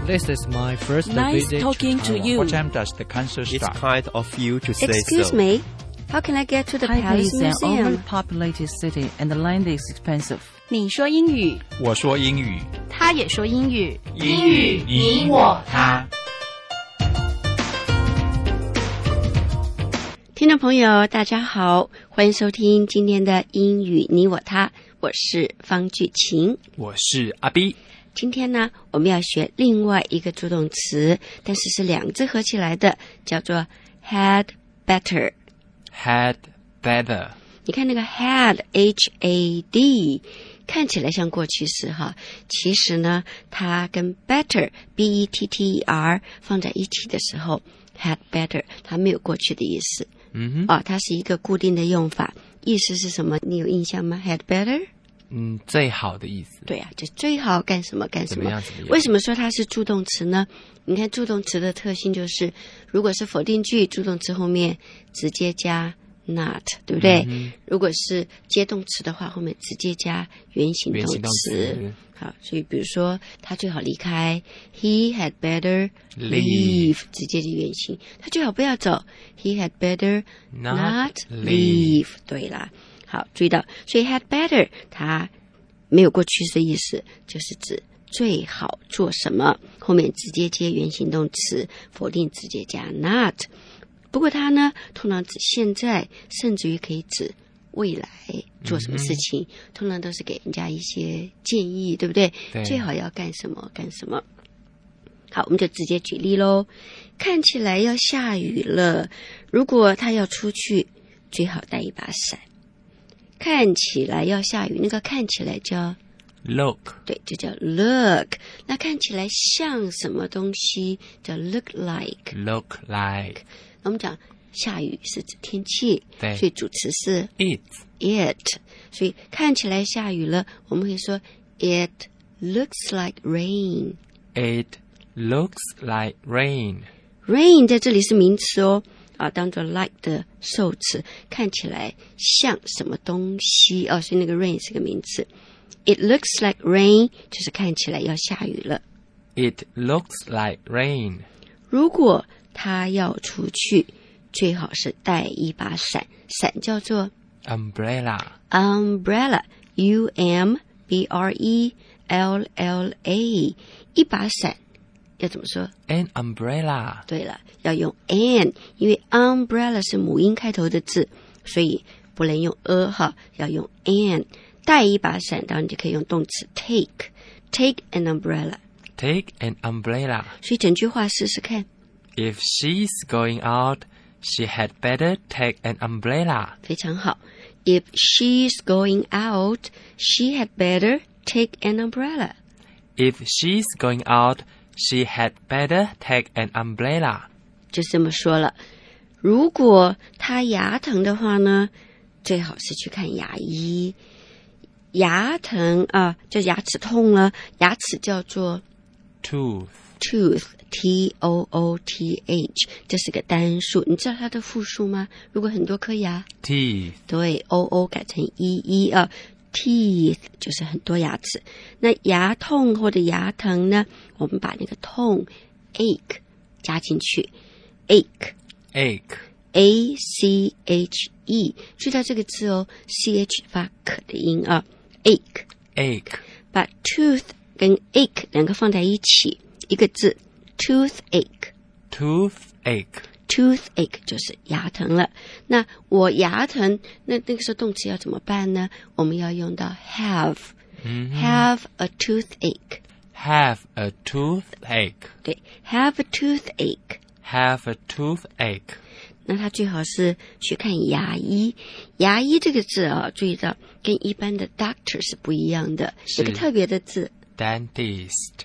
This is my first Nice visit talking to you. What time does the concert It's start? kind of you to say Excuse so. me, how can I get to the Taipei Palace is an Museum? overpopulated city and the land is expensive. 你说英语， 我说英语， 他也说英语， 英语你我他。 听众朋友大家好，欢迎收听今天的英语你我他，我是方巨晴。 我是阿 B。 今天呢，我们要学另外一个助动词，但是是两个字合起来的，叫做 had better。 Had better， 你看那个 had H-A-D 看起来像过去式哈，其实呢它跟 better B-E-T-T-E-R 放在一起的时候 had better 它没有过去的意思。它是一个固定的用法，意思是什么？你有印象吗？ had better？ 最好的意思。 对啊，就最好干什么干什么。 怎么样为什么说它是助动词呢？你看助动词的特性就是，如果是否定句，助动词后面直接加 not， 对不对？如果是接动词的话，后面直接加原形动词。好，所以比如说他最好离开 ，He had better leave， 直接的原形。他最好不要走 ，He had better not leave。对啦。好，注意到，所以 had better 它没有过去式的意思，就是指最好做什么，后面直接接原形动词，否定直接加 not。不过它呢，通常指现在，甚至于可以指未来做什么事情，通常都是给人家一些建议，对不对？最好要干什么干什么。好，我们就直接举例咯。看起来要下雨了，如果他要出去，最好带一把伞。看起来要下雨，那个看起来叫 look， 对，就叫 look。那看起来像什么东西叫 look like。 我们讲下雨是指天气， 对， 所以主词是 it， 所以看起来下雨了，我们可以说 it looks like rain。 It looks like rain。 rain 在这里是名词哦，当做 like 的受词，看起来像什么东西哦，所以那个 rain 是个名词。It looks like rain 就是看起来要下雨了。 It looks like rain。 如果他要出去，最好是带一把伞，伞叫做 umbrella， U-M-B-R-E-L-L-A， 一把伞要怎么说？ An umbrella。 对了，要用 an， 因为 umbrella 是母音开头的字，所以不能用哈，要用 an。 带一把伞，当然就可以用动词 take an umbrella。 Take an umbrella。 所以整句话试试看。 If she's going out, she had better take an umbrella。 非常好。 If she's going out, she had better take an umbrella。 If she's going out, she had better take an umbrella。 就这么说了。如果她牙疼的话呢，最好是去看牙医。牙疼就牙齿痛了，牙齿叫做 tooth T-O-O-T-H， 这是个单数。你知道它的复数吗？如果很多颗牙 teeth， 对 O-O 改成 E-E teeth 就是很多牙齿。那牙痛或者牙疼呢，我们把那个痛 ache 加進去 ache A-C-H-E， 注意到这个字哦， C-H 发可的音ache。 把 tooth 跟 ache 两个放在一起，一个字 toothache， 就是牙疼了。那我牙疼，那个时候动词要怎么办呢？我们要用到 have a toothache。 Have a toothache。 对， have a toothache。 那他最好是去看牙医。牙医这个字注意到跟一般的 doctor 是不一样的，有个特别的字 dentist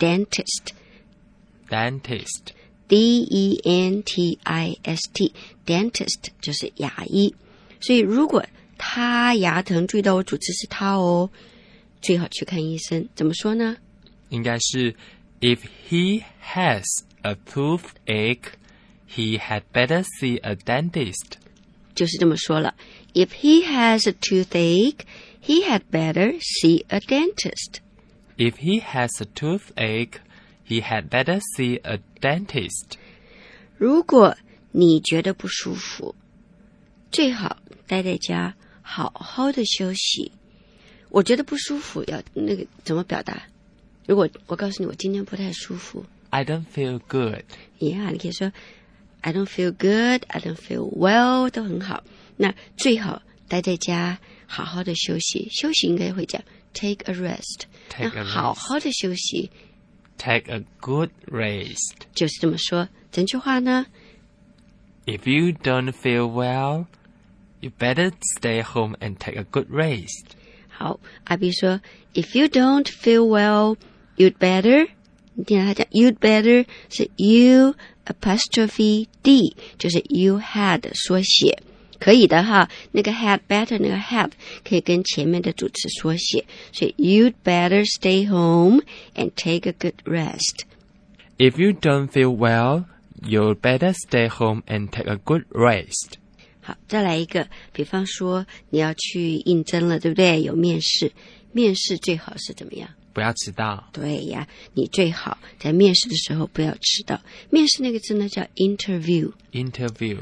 D-E-N-T-I-S-T dentist 就是牙医。所以如果他牙疼，注意到我主词是他哦，最好去看医生。怎么说呢？ 应该是 If he has a toothache, he had better see a dentist。 就是这么说了。 If he has a toothache, he had better see a dentist。 If he has a toothache, he had better see a dentist. 如果你觉得不舒服，最好待在家，好好的休息。我觉得不舒服，要那个怎么表达？如果我告诉你我今天不太舒服 I don't feel good. ，Yeah， 你可以说 I don't feel good, I don't feel well， 都很好。那最好待在家，好好的休息。休息应该会讲 take a rest。 Take a 那 rest. 好好的休息 Take a good rest. 就是这么说。整句话呢 If you don't feel well, you better stay home and take a good rest. 好，阿 B 说 If you don't feel well, you'd better。 你听到他讲 you'd better 是 you apostrophe d， 就是 you had 缩写，可以的哈。那个 had better 那个 have 可以跟前面的主词缩写，所以 you'd better stay home and take a good rest。 If you don't feel well, you better stay home and take a good rest. 好，再来一个，比方说你要去应征了，对不对？有面试，面试最好是怎么样？ 不要迟到。 对呀，你最好在面试的时候不要迟到。面试那个字呢叫 interview， Interview.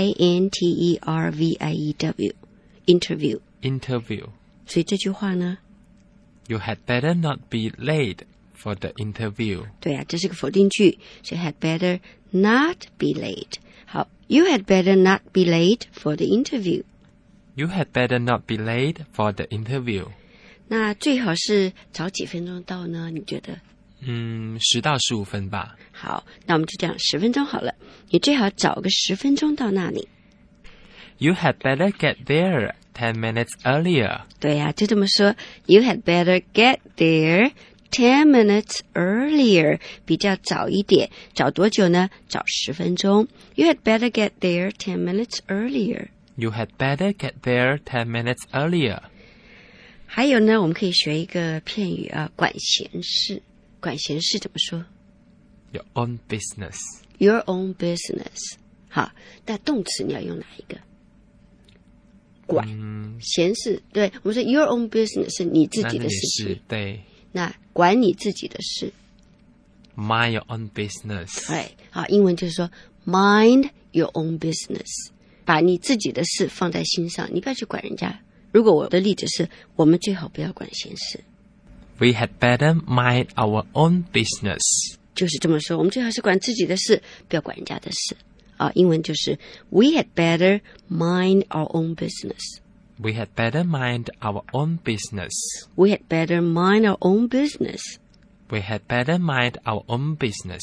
interview interview。 Interview. 所以这句话呢， You had better not be late for the interview. 对呀，这是个否定句，所以 had better not be late。好 ，You had better not be late for the interview。 You had better not be late for the interview. 那最好是早几分钟到呢？你觉得？ 10到15分吧。 好，那我们就讲10分钟好了。你最好早个10分钟到那里。 You had better get there 10 minutes earlier. 对呀，就这么说。You had better get there 10 minutes earlier， 比较早一点。早多久呢？早10分钟。You had better get there 10 minutes earlier。 You had better get there 10 minutes earlier. 还有呢，我们可以学一个片语啊，管闲事。管闲事怎么说 Your own business. ？Your own business。好，那动词你要用哪一个？管、闲事，对，我们说 your own business 是你自己的事情。 那也是，对。 那管你自己的事。 Mind your own business. 对，好，英文就是说 mind your own business， 把你自己的事放在心上，你不要去管人家。如果我的例子是，我们最好不要管闲事， We had better mind our own business. 就是这么说，我们最好是管自己的事，不要管人家的事。啊，英文就是 We had better mind our own business. We had better mind our own business. We had better mind our own business. We had better mind our own business.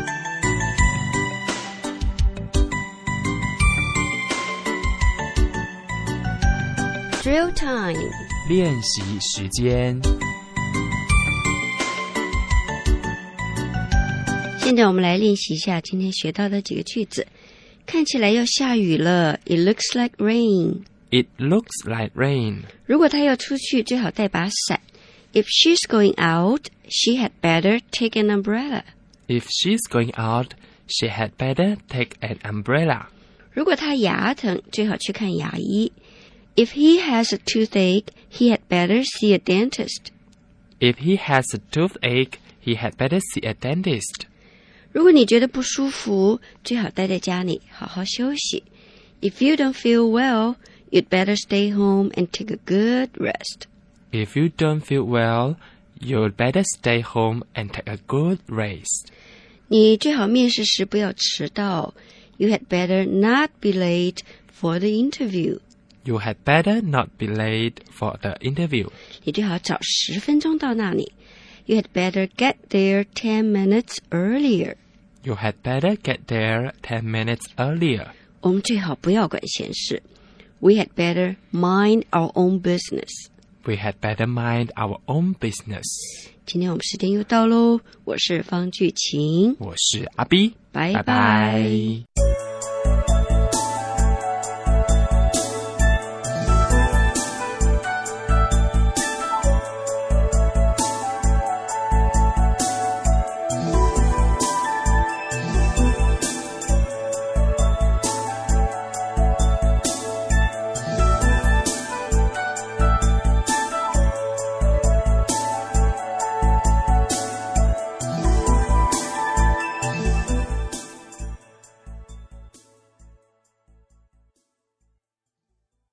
Drill time. 练习时间。 现在我们来练习一下今天学到的几个句子。看起来要下雨了 ，It looks like rain。 It looks like rain. 如果她要出去，最好带把伞。If she's going out, she had better take an umbrella. If she's going out, she had better take an umbrella. 如果她牙疼，最好去看牙医。If he has a toothache, he had better see a dentist. If he has a toothache, he had better see a dentist. 如果你觉得不舒服，最好待在家里好好休息。If you don't feel well, you'd better stay home and take a good rest. If you don't feel well, you'd better stay home and take a good rest. 你最好面试时不要迟到。You had better not be late for the interview. You had better not be late for the interview. 你最好早10分钟到那里。You had better get there 10 minutes earlier. You had better get there 10 minutes earlier. 我们最好不要管闲事。We had better mind our own business. We had better mind our own business. 今天我们时间又到喽，我是方巨晴， 我是阿 B， 拜拜拜。